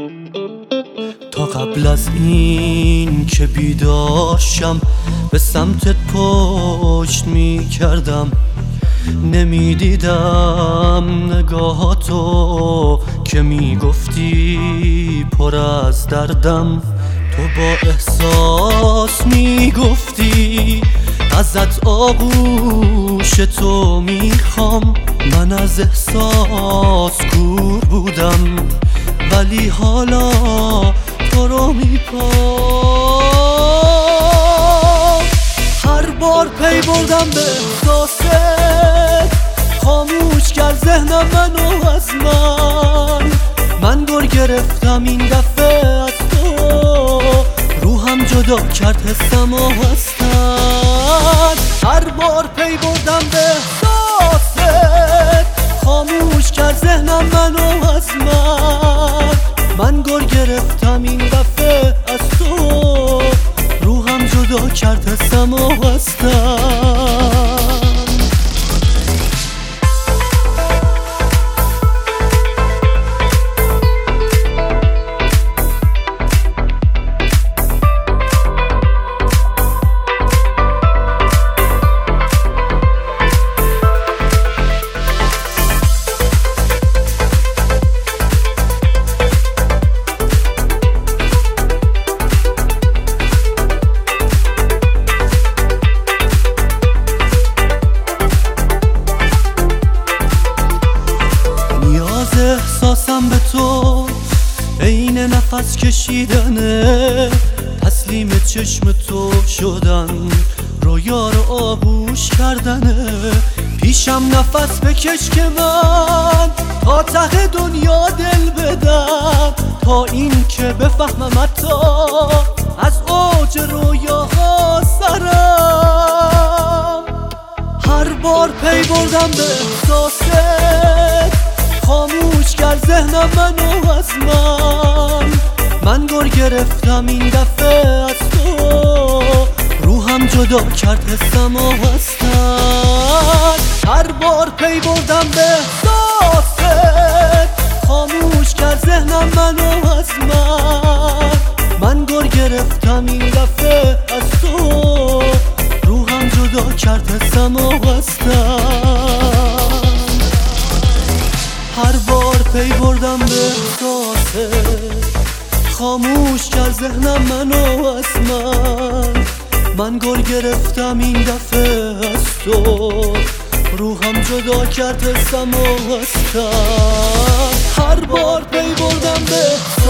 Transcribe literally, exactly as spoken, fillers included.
تا قبل از این که بیدار شم به سمتت پشت می کردم، نمیدیدم نگاهاتو که میگفتی پر از دردم. تو با احساس میگفتی ازت آغوش تو میخوام. من از احساس کور بودم ولی حالا تو رو میپام. هر بار پی بردم به احساست، خاموش کرد ذهنم منو از من. من گر گرفتم این دفعه از تو، روحم جدا کرد حسم و هستن. هر بار پی بردم به احساست، خاموش کرد ذهنم منو از من. من گر گرفتم این دفعه از تو، روحم جدا کرد حسم و هستن. احساسم به تو عین نفس کشیدنه، تسلیم چشم تو شدن، رویا رو آغوش کردنه. پیشم نفس بکش که من تا ته دنیا دل بدم، تا این که بفهمم حتی از اوج رویاها سرم. هر بار پی بردم به احساست، خاموش کرد ذهنم منو از من. من گر گرفتم این دفعه از تو، روحم جدا کرد حسم و هستن. هر بار پی بردم به احساست، خاموش کرد ذهنم منو از من. من گر گرفتم این دفعه از تو، روحم جدا کرد حسم و هستن. هر بار پی بردم به احساسه، خاموش کرد ذهنم منو از من. من گر گرفتم این دفعه از تو، روحم جدا کرد حسم و هستن. هر بار پی بردم به